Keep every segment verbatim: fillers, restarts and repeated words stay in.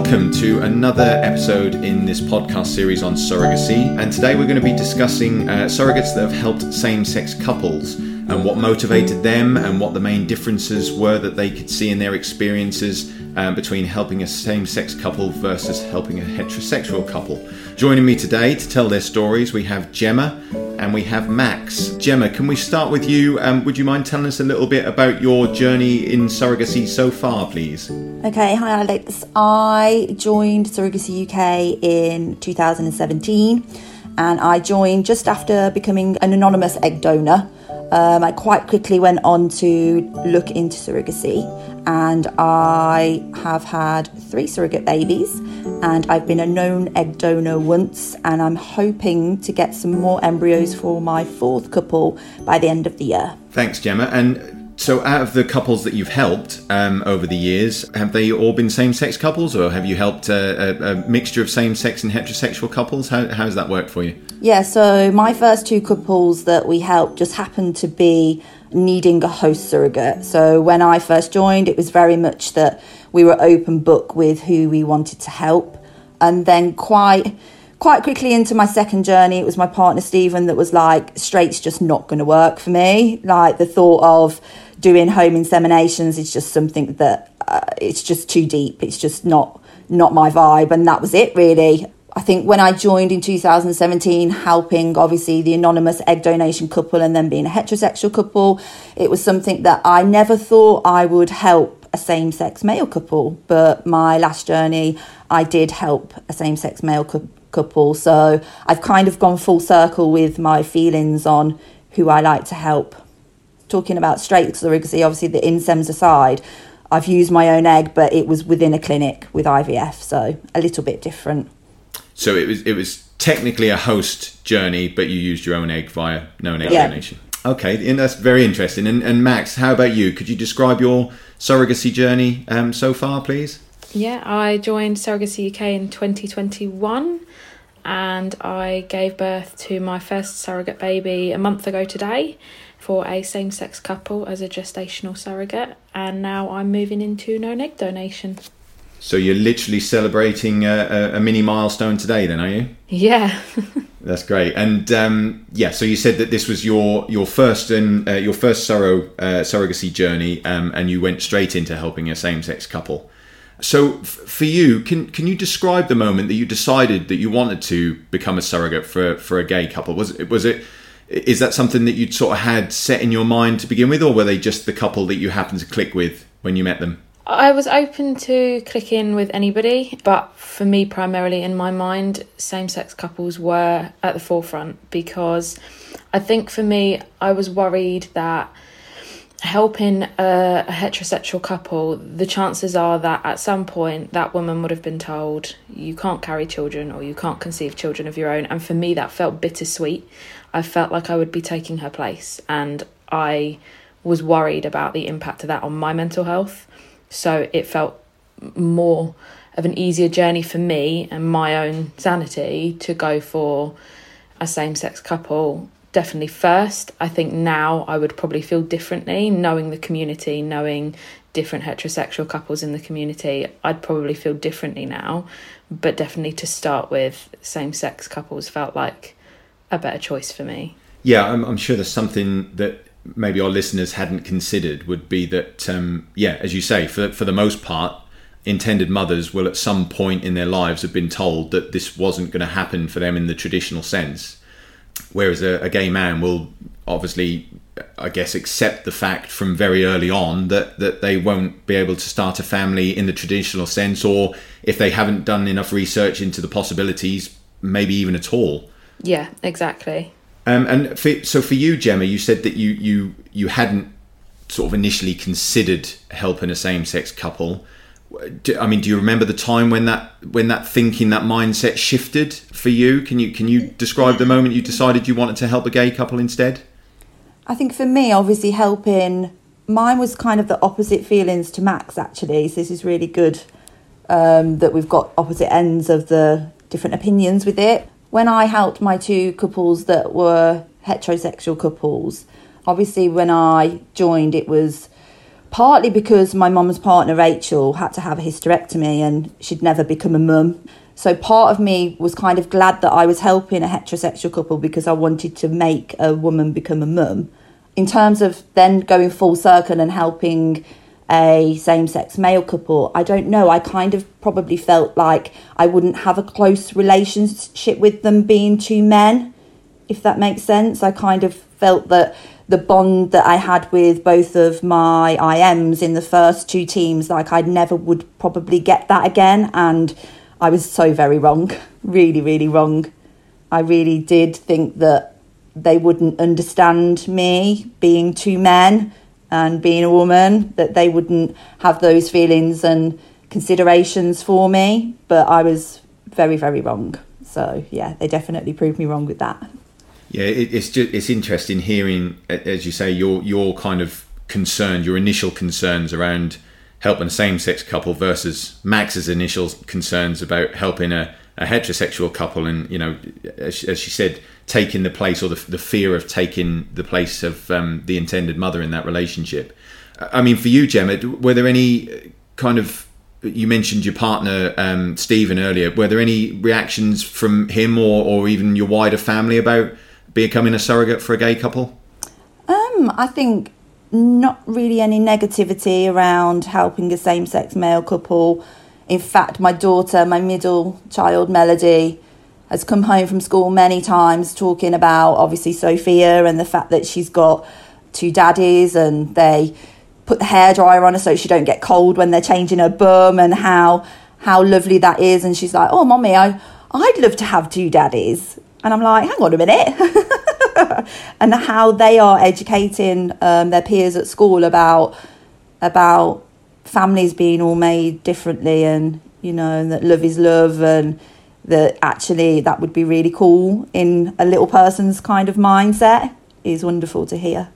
Welcome to another episode in this podcast series on surrogacy, and today we're going to be discussing uh, surrogates that have helped same-sex couples and what motivated them and what the main differences were that they could see in their experiences um, between helping a same-sex couple versus helping a heterosexual couple. Joining me today to tell their stories, we have Gemma and we have Max. Gemma, can we start with you? Um, would you mind telling us a little bit about your journey in surrogacy so far, please? Okay, hi Alex. I joined Surrogacy U K in two thousand seventeen and I joined just after becoming an anonymous egg donor. Um, I quite quickly went on to look into surrogacy and I have had three surrogate babies and I've been a known egg donor once and I'm hoping to get some more embryos for my fourth couple by the end of the year. Thanks, Gemma. And so out of the couples that you've helped um, over the years, have they all been same-sex couples or have you helped a, a, a mixture of same-sex and heterosexual couples? How, how has that worked for you? Yeah, so my first two couples that we helped just happened to be needing a host surrogate. So when I first joined, it was very much that we were open book with who we wanted to help. And then quite quite quickly into my second journey, it was my partner Stephen that was like, straight's just not going to work for me. Like the thought of doing home inseminations is just something that uh, it's just too deep. It's just not not my vibe. And that was it, really. I think when I joined in two thousand seventeen, helping obviously the anonymous egg donation couple and then being a heterosexual couple, it was something that I never thought I would help a same-sex male couple. But my last journey, I did help a same-sex male cu- couple. So I've kind of gone full circle with my feelings on who I like to help. Talking about straight surrogacy, obviously the insems aside, I've used my own egg, but it was within a clinic with I V F, so a little bit different. So it was it was technically a host journey, but you used your own egg via known egg yeah. donation. Okay, and that's very interesting. And, and Max, how about you? Could you describe your surrogacy journey um, so far, please? Yeah, I joined Surrogacy U K in twenty twenty-one and I gave birth to my first surrogate baby a month ago today for a same-sex couple as a gestational surrogate, and now I'm moving into known egg donation. So you're literally celebrating a, a, a mini milestone today then, are you? Yeah. That's great. And um, yeah, so you said that this was your your first and uh, your first surro, uh, surrogacy journey, um, and you went straight into helping a same-sex couple. So f- for you, can can you describe the moment that you decided that you wanted to become a surrogate for for a gay couple? Was it was it is that something that you'd sort of had set in your mind to begin with, or were they just the couple that you happened to click with when you met them? I was open to clicking with anybody, but for me, primarily in my mind, same-sex couples were at the forefront because I think for me, I was worried that helping a, a heterosexual couple, the chances are that at some point that woman would have been told you can't carry children or you can't conceive children of your own. And for me, that felt bittersweet. I felt like I would be taking her place, and I was worried about the impact of that on my mental health. So it felt more of an easier journey for me and my own sanity to go for a same-sex couple. Definitely first. I think now I would probably feel differently, knowing the community, knowing different heterosexual couples in the community. I'd probably feel differently now, but definitely to start with, same-sex couples felt like a better choice for me. Yeah, I'm, I'm sure there's something that maybe our listeners hadn't considered would be that, um, yeah, as you say, for for the most part, intended mothers will at some point in their lives have been told that this wasn't going to happen for them in the traditional sense. Whereas a, a gay man will obviously, I guess, accept the fact from very early on that, that they won't be able to start a family in the traditional sense, or if they haven't done enough research into the possibilities, maybe even at all. Yeah, exactly. Um, and for, so for you, Gemma, you said that you, you you hadn't sort of initially considered helping a same-sex couple. Do, I mean, do you remember the time when that when that thinking, that mindset shifted for you? Can you can you describe the moment you decided you wanted to help a gay couple instead? I think for me, obviously helping, mine was kind of the opposite feelings to Max, actually. So this is really good um, that we've got opposite ends of the different opinions with it. When I helped my two couples that were heterosexual couples, obviously when I joined, it was partly because my mum's partner, Rachel, had to have a hysterectomy and she'd never become a mum. So part of me was kind of glad that I was helping a heterosexual couple because I wanted to make a woman become a mum. In terms of then going full circle and helping a same-sex male couple, I don't know, I kind of probably felt like I wouldn't have a close relationship with them being two men, if that makes sense. I kind of felt that the bond that I had with both of my I Ms in the first two teams, like I never would probably get that again, and I was so very wrong, really, really wrong. I really did think that they wouldn't understand me being two men and being a woman, that they wouldn't have those feelings and considerations for me, but I was very, very wrong. So yeah, they definitely proved me wrong with that. Yeah, it, it's just it's interesting hearing, as you say, your your kind of concerns, your initial concerns around helping a same-sex couple versus Max's initial concerns about helping a, a heterosexual couple, and you know, as, as she said, taking the place, or the, the fear of taking the place of um, the intended mother in that relationship. I mean, for you, Gemma, were there any kind of, you mentioned your partner um, Stephen earlier, were there any reactions from him or, or even your wider family about becoming a surrogate for a gay couple? Um, I think not really any negativity around helping a same-sex male couple. In fact, my daughter, my middle child, Melody, has come home from school many times talking about, obviously, Sophia and the fact that she's got two daddies and they put the hairdryer on her so she don't get cold when they're changing her bum, and how how lovely that is. And she's like, oh, Mommy, I, I'd love to have two daddies. And I'm like, hang on a minute. And how they are educating um, their peers at school about about families being all made differently, and, you know, and that love is love, and that actually that would be really cool in a little person's kind of mindset is wonderful to hear.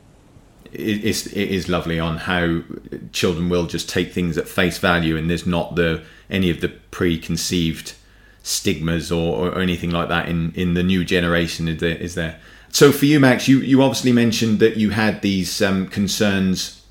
It is, it is lovely on how children will just take things at face value, and there's not the any of the preconceived stigmas or, or anything like that in, in the new generation, is there, is there. So for you, Max, you, you obviously mentioned that you had these um, concerns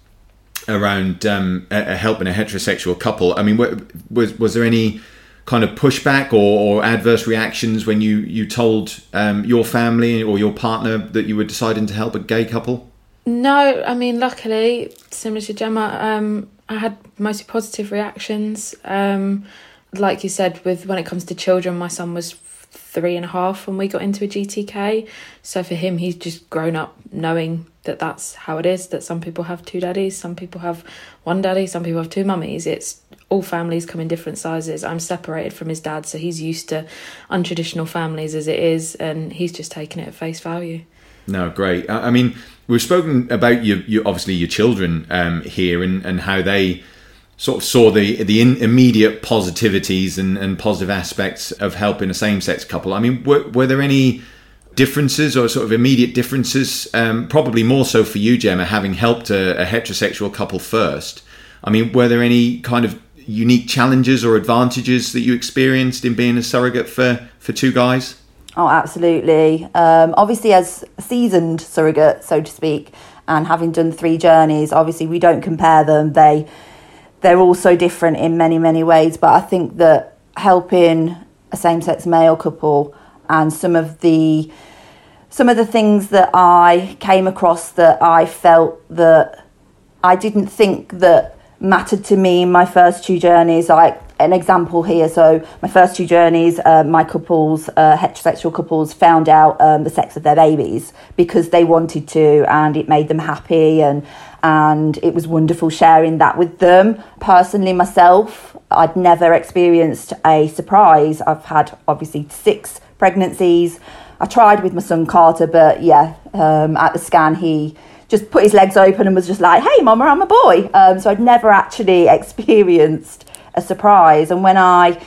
around um, a, a helping a heterosexual couple. I mean, was was there any kind of pushback or, or adverse reactions when you, you told um, your family or your partner that you were deciding to help a gay couple? No, I mean, luckily, similar to Gemma, um, I had mostly positive reactions. Um, like you said, with when it comes to children, my son was three and a half when we got into a G T K. So for him, he's just grown up knowing that that's how it is, that some people have two daddies, some people have one daddy, some people have two mummies. It's all families come in different sizes. I'm separated from his dad, so he's used to untraditional families as it is, and he's just taken it at face value. No, great. I mean, we've spoken about you, you obviously your children um, here, and, and how they sort of saw the the in, immediate positivities and, and positive aspects of helping a same-sex couple. I mean, were, were there any differences or sort of immediate differences? Um, probably more so for you, Gemma, having helped a, a heterosexual couple first. I mean, were there any kind of unique challenges or advantages that you experienced in being a surrogate for, for two guys? Oh, absolutely. Um, obviously, as a seasoned surrogate, so to speak, and having done three journeys, obviously we don't compare them. They, they're all so different in many, many ways. But I think that helping a same-sex male couple and some of the some of the things that I came across that I felt that I didn't think that mattered to me in my first two journeys, like an example here. So my first two journeys, uh, my couples, uh, heterosexual couples, found out um, the sex of their babies because they wanted to, and it made them happy, and and it was wonderful sharing that with them. Personally, myself, I'd never experienced a surprise. I've had obviously six pregnancies. I tried with my son Carter, but yeah, um, at the scan he just put his legs open and was just like, "Hey, Mama, I'm a boy." Um, so I'd never actually experienced a surprise. And when I,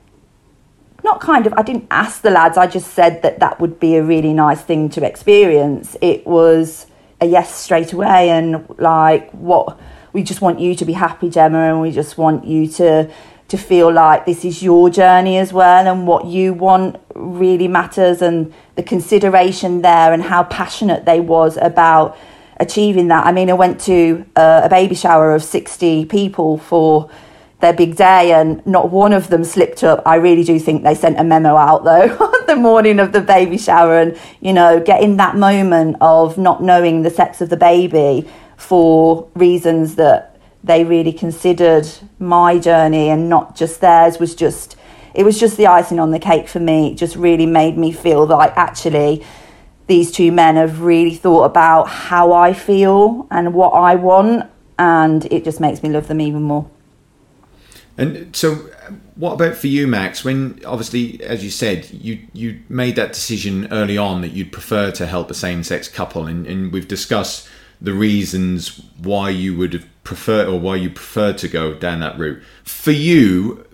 not kind of, I didn't ask the lads, I just said that that would be a really nice thing to experience. It was a yes straight away, and like, what, we just want you to be happy, Gemma, and we just want you to to feel like this is your journey as well, and what you want really matters, and the consideration there and how passionate they was about achieving that. I mean, I went to uh, a baby shower of sixty people for their big day, and not one of them slipped up. I really do think they sent a memo out, though, the morning of the baby shower, and, you know, getting that moment of not knowing the sex of the baby for reasons that they really considered my journey and not just theirs was just, it was just the icing on the cake for me. It just really made me feel like actually these two men have really thought about how I feel and what I want, and it just makes me love them even more. And so what about for you, Max? When obviously, as you said, you, you made that decision early on that you'd prefer to help a same-sex couple, and, and we've discussed the reasons why you would have preferred or why you preferred to go down that route. For you,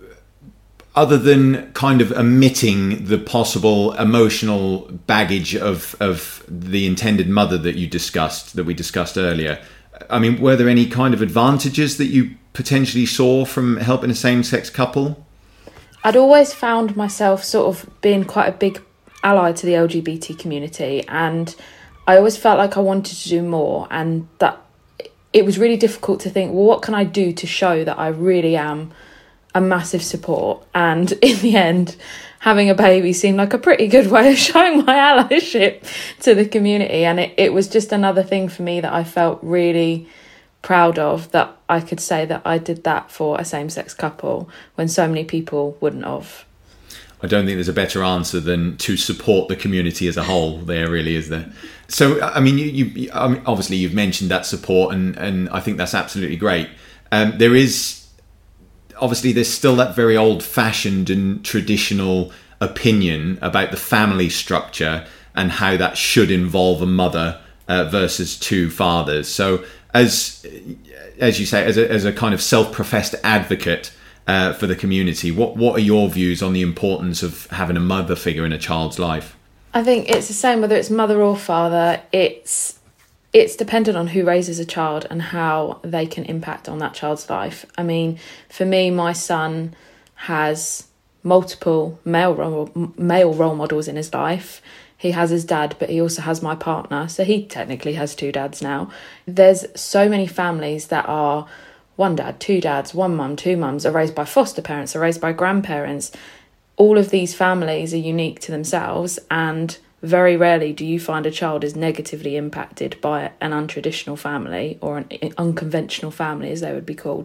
other than kind of omitting the possible emotional baggage of of the intended mother that you discussed, that we discussed earlier, I mean, were there any kind of advantages that you potentially saw from helping a same-sex couple? I'd always found myself sort of being quite a big ally to the L G B T community, and I always felt like I wanted to do more, and that it was really difficult to think, well, what can I do to show that I really am a massive support? And in the end, having a baby seemed like a pretty good way of showing my allyship to the community. And it, it was just another thing for me that I felt really proud of, that I could say that I did that for a same-sex couple when so many people wouldn't have. I don't think there's a better answer than to support the community as a whole. There really is there. So, I mean, you, you I mean, obviously you've mentioned that support, and, and I think that's absolutely great. Um, there is, obviously there's still that very old-fashioned and traditional opinion about the family structure and how that should involve a mother uh, versus two fathers. So, as as you say, as a, as a kind of self-professed advocate uh, for the community, what what are your views on the importance of having a mother figure in a child's life? I think it's the same whether it's mother or father. It's it's dependent on who raises a child and how they can impact on that child's life. I mean, for me, my son has multiple male role, male role models in his life. He has his dad, but he also has my partner. So he technically has two dads now. There's so many families that are one dad, two dads, one mum, two mums, are raised by foster parents, are raised by grandparents. All of these families are unique to themselves, and very rarely do you find a child is negatively impacted by an untraditional family, or an unconventional family as they would be called.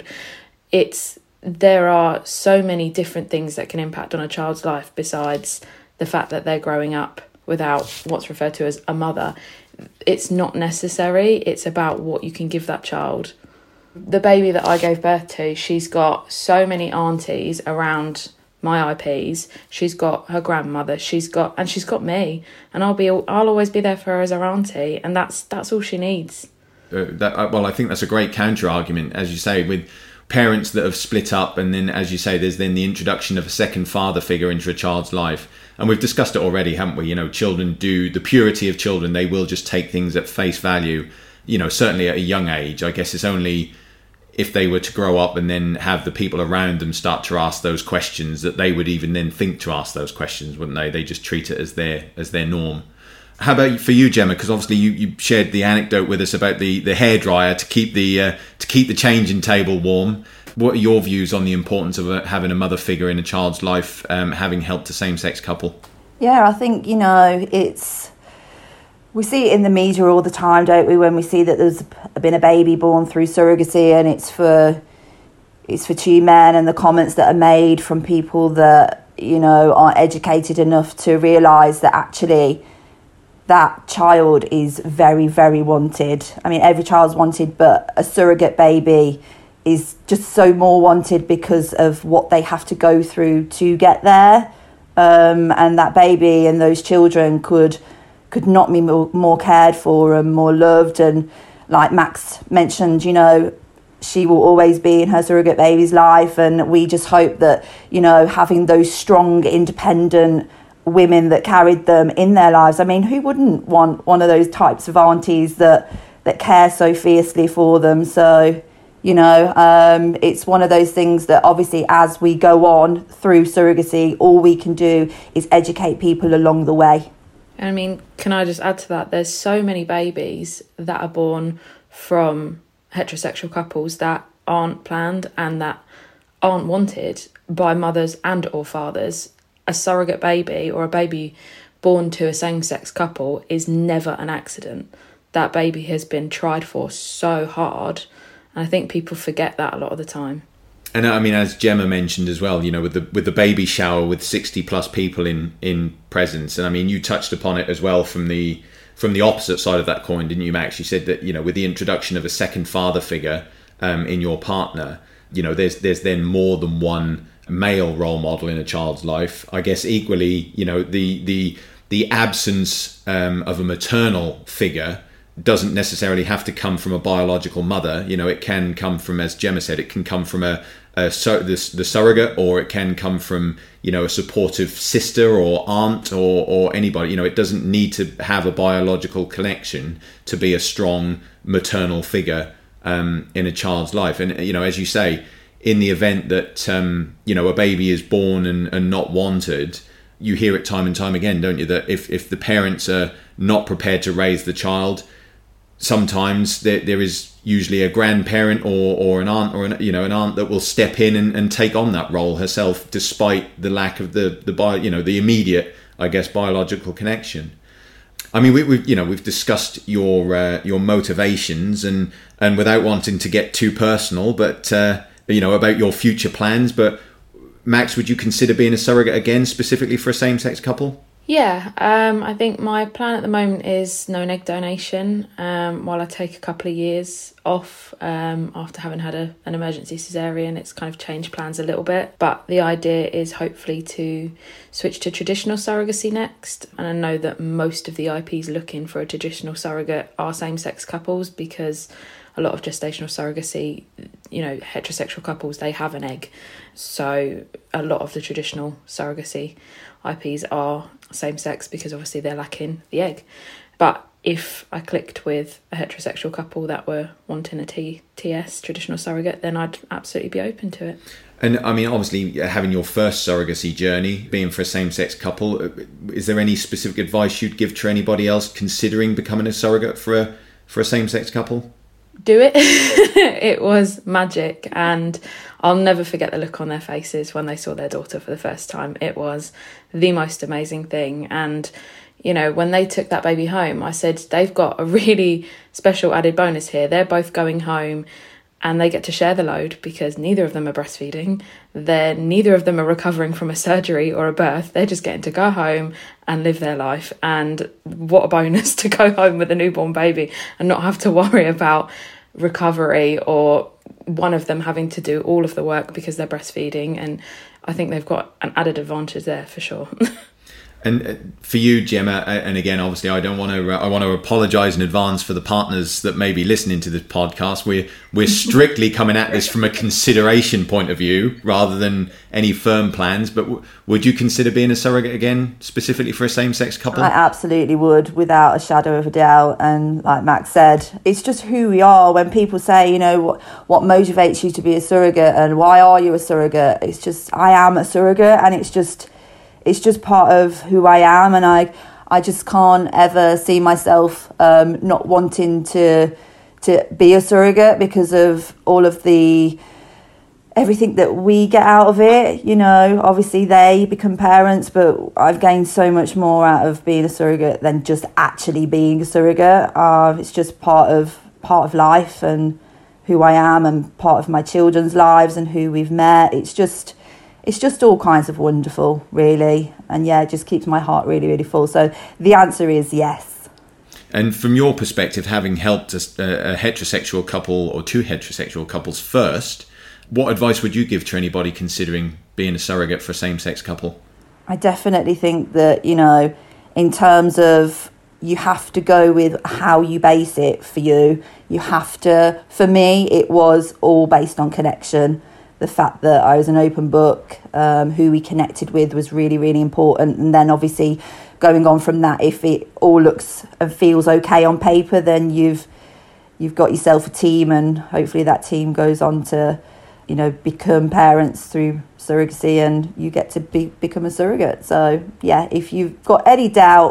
It's there are so many different things that can impact on a child's life besides the fact that they're growing up without what's referred to as a mother. It's not necessary. It's about what you can give that child. The baby that I gave birth to, she's got so many aunties around my I Ps. She's got her grandmother, she's got and she's got me, and I'll be I'll always be there for her as her auntie, and that's that's all she needs. Uh, that, well, I think that's a great counter argument, as you say, with parents that have split up, and then, as you say, there's then the introduction of a second father figure into a child's life. And we've discussed it already, haven't we? You know, children do, the purity of children, they will just take things at face value, you know, certainly at a young age. I guess it's only if they were to grow up and then have the people around them start to ask those questions that they would even then think to ask those questions, wouldn't they? They just treat it as their as their norm. How about for you, Gemma? Because obviously you, you shared the anecdote with us about the, the hairdryer to keep the uh, to keep the changing table warm. What are your views on the importance of a, having a mother figure in a child's life, um, having helped a same-sex couple? Yeah, I think, you know, it's... We see it in the media all the time, don't we, when we see that there's been a baby born through surrogacy, and it's for it's for two men, and the comments that are made from people that, you know, aren't educated enough to realise that actually that child is very, very wanted. I mean, every child's wanted, but a surrogate baby is just so more wanted because of what they have to go through to get there. Um, and that baby and those children could could not be more, more cared for and more loved. And like Max mentioned, you know, she will always be in her surrogate baby's life. And we just hope that, you know, having those strong, independent women that carried them in their lives. I mean, who wouldn't want one of those types of aunties that, that care so fiercely for them? So, you know, um, it's one of those things that obviously as we go on through surrogacy, all we can do is educate people along the way. I mean, can I just add to that? There's so many babies that are born from heterosexual couples that aren't planned and that aren't wanted by mothers and or fathers. A surrogate baby or a baby born to a same-sex couple is never an accident. That baby has been tried for so hard, and I think people forget that a lot of the time. And I mean, as Gemma mentioned as well, you know, with the with the baby shower with sixty plus people in in presence, and I mean, you touched upon it as well from the from the opposite side of that coin, didn't you, Max? You said that, you know, with the introduction of a second father figure um, in your partner, you know, there's there's then more than one male role model in a child's life. I guess equally, you know, the the the absence um, of a maternal figure doesn't necessarily have to come from a biological mother. You know, it can come from, as Gemma said, it can come from a, a sur- the, the surrogate, or it can come from, you know, a supportive sister or aunt or, or anybody. You know, it doesn't need to have a biological connection to be a strong maternal figure um, in a child's life. And, you know, as you say, in the event that, um, you know, a baby is born and, and not wanted, you hear it time and time again, don't you, that if, if the parents are not prepared to raise the child, sometimes there there is usually a grandparent or, or an aunt or an, you know an aunt that will step in and, and take on that role herself, despite the lack of the the bio, you know the immediate, I guess, biological connection. I mean, we we've you know we've discussed your uh, your motivations and and without wanting to get too personal, but uh, you know about your future plans. But Max, would you consider being a surrogate again, specifically for a same-sex couple? Yeah, um, I think my plan at the moment is no egg donation um, while I take a couple of years off um, after having had a, an emergency caesarean. It's kind of changed plans a little bit, but the idea is hopefully to switch to traditional surrogacy next. And I know that most of the I Ps looking for a traditional surrogate are same-sex couples, because a lot of gestational surrogacy, you know, heterosexual couples, they have an egg. So a lot of the traditional surrogacy I Ps are same-sex because obviously they're lacking the egg. But if I clicked with a heterosexual couple that were wanting a T- TS, traditional surrogate, then I'd absolutely be open to it. And I mean, obviously, having your first surrogacy journey, being for a same-sex couple, is there any specific advice you'd give to anybody else considering becoming a surrogate for a for a same-sex couple? Do it. It was magic, and I'll never forget the look on their faces when they saw their daughter for the first time. It was the most amazing thing. And you know, when they took that baby home, I said, they've got a really special added bonus here. They're both going home and they get to share the load, because neither of them are breastfeeding. They're neither of them are recovering from a surgery or a birth. They're just getting to go home and live their life. And what a bonus to go home with a newborn baby and not have to worry about recovery or one of them having to do all of the work because they're breastfeeding. And I think they've got an added advantage there for sure. And for you, Gemma, and again, obviously, I don't want to. I want to apologise in advance for the partners that may be listening to this podcast. We're we're strictly coming at this from a consideration point of view rather than any firm plans. But w- would you consider being a surrogate again, specifically for a same-sex couple? I absolutely would, without a shadow of a doubt. And like Max said, it's just who we are. When people say, you know, what what motivates you to be a surrogate and why are you a surrogate? It's just, I am a surrogate, and it's just. It's just part of who I am, and I I just can't ever see myself um, not wanting to to be a surrogate because of all of the everything that we get out of it. You know, obviously they become parents, but I've gained so much more out of being a surrogate than just actually being a surrogate. Uh, it's just part of part of life and who I am, and part of my children's lives and who we've met. It's just. It's just all kinds of wonderful, really. And yeah, it just keeps my heart really, really full. So the answer is yes. And from your perspective, having helped a, a heterosexual couple or two heterosexual couples first, what advice would you give to anybody considering being a surrogate for a same-sex couple? I definitely think that, you know, in terms of you have to go with how you base it for you. You have to, for me, it was all based on connection. The fact that I was an open book, um, who we connected with was really, really important. And then obviously going on from that, if it all looks and feels okay on paper, then you've you've got yourself a team, and hopefully that team goes on to, you know, become parents through surrogacy, and you get to be, become a surrogate. So yeah, if you've got any doubt,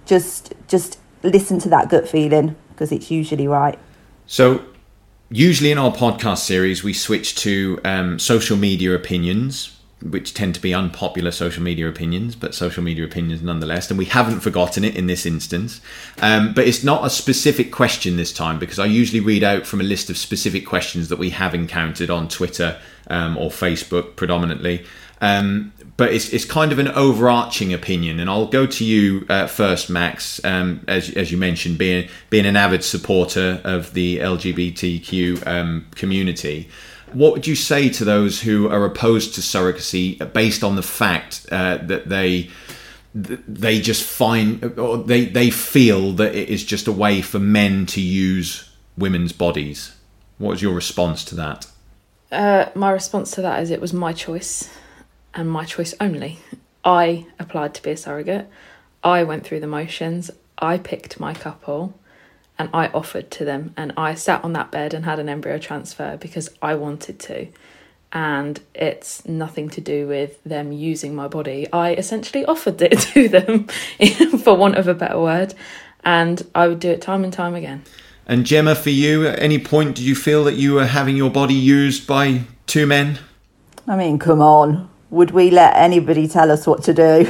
just just listen to that gut feeling, because it's usually right. So usually in our podcast series, we switch to um, social media opinions, which tend to be unpopular social media opinions, but social media opinions nonetheless. And we haven't forgotten it in this instance. Um, but it's not a specific question this time, because I usually read out from a list of specific questions that we have encountered on Twitter um, or Facebook predominantly. Um, but it's it's kind of an overarching opinion. And I'll go to you uh, first, Max, um, as, as you mentioned, being, being an avid supporter of the L G B T Q um, community. What would you say to those who are opposed to surrogacy based on the fact uh, that they they just find, or they, they feel that it is just a way for men to use women's bodies? What is your response to that? Uh, my response to that is it was my choice, and my choice only. I applied to be a surrogate. I went through the motions. I picked my couple. And I offered to them, and I sat on that bed and had an embryo transfer because I wanted to. And it's nothing to do with them using my body. I essentially offered it to them, for want of a better word. And I would do it time and time again. And Gemma, for you, at any point did you feel that you were having your body used by two men? I mean, come on. Would we let anybody tell us what to do?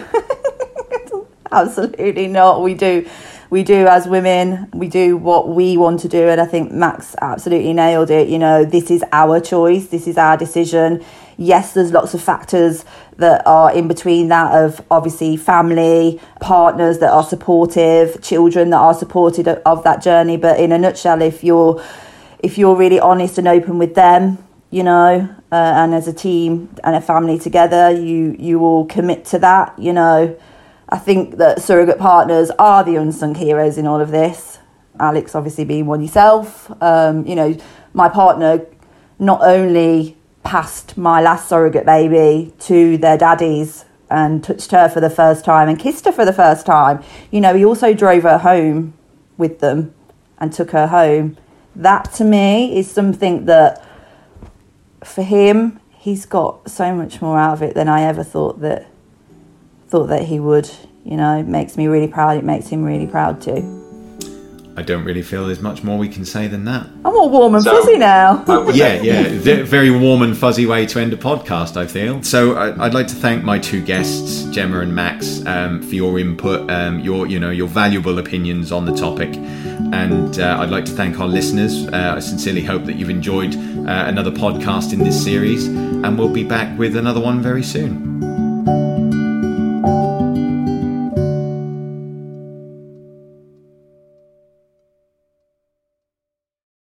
Absolutely not. We do. We do as women, we do what we want to do. And I think Max absolutely nailed it. You know, this is our choice. This is our decision. Yes, there's lots of factors that are in between that, of obviously family, partners that are supportive, children that are supported of that journey. But in a nutshell, if you're if you're really honest and open with them, you know, uh, and as a team and a family together, you you will commit to that, you know. I think that surrogate partners are the unsung heroes in all of this. Alex obviously being one yourself. Um, you know, my partner not only passed my last surrogate baby to their daddies and touched her for the first time and kissed her for the first time, you know, he also drove her home with them and took her home. That to me is something that, for him, he's got so much more out of it than I ever thought that thought that he would. You know, it makes me really proud. It makes him really proud too. I don't really feel there's much more we can say than that. I'm all warm and so, fuzzy now. yeah, yeah. Very warm and fuzzy way to end a podcast, I feel. So I'd like to thank my two guests, Gemma and Max, um, for your input, um, your you know, your valuable opinions on the topic. And uh, I'd like to thank our listeners. Uh, I sincerely hope that you've enjoyed uh, another podcast in this series. And we'll be back with another one very soon.